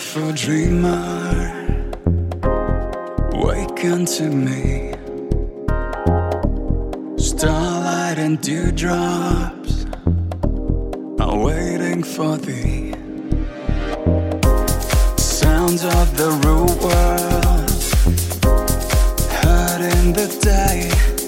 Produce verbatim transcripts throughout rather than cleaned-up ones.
beautiful dreamer, waken to me. Starlight and dewdrops are waiting for thee. Sounds of the real world heard in the day,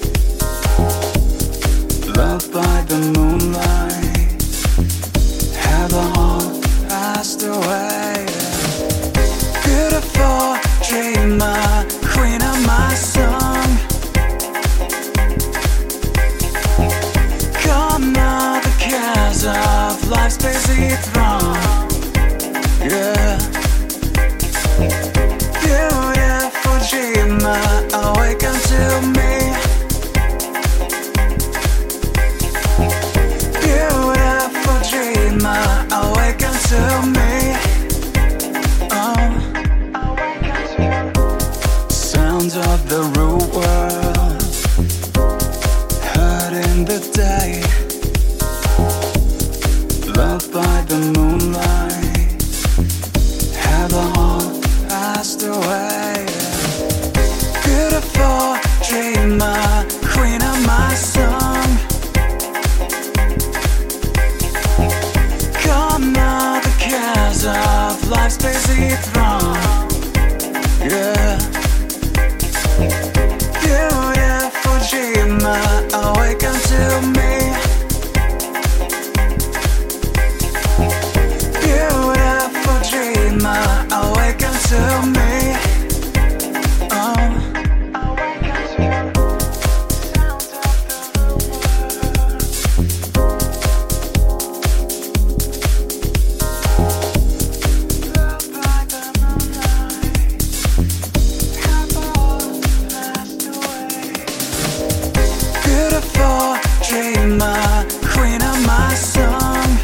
loved by the moonlight, have all passed away. Beautiful dreamer, queen of my song, come all the cares of life's busy throng. Yeah. Beautiful dreamer, awaken to me. Beautiful dreamer, awaken to me. Oh, sounds of the real world heard in the day, loved by the moonlight, have all passed away. Beautiful dreamer, queen of my song, come all the cares of life's busy throng. Yeah. Beautiful dreamer, awaken to me. Beautiful dreamer, awaken to me. Oh. Beautiful dreamer, queen of my song,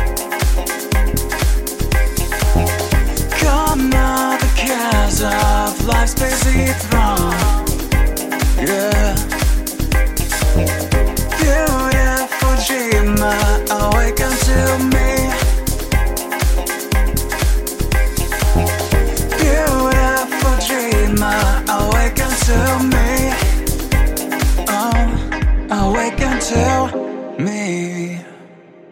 come all the cares of life's busy throng. Yeah. Beautiful dreamer, awaken to me. Beautiful dreamer, awaken to me. Oh, awaken to me.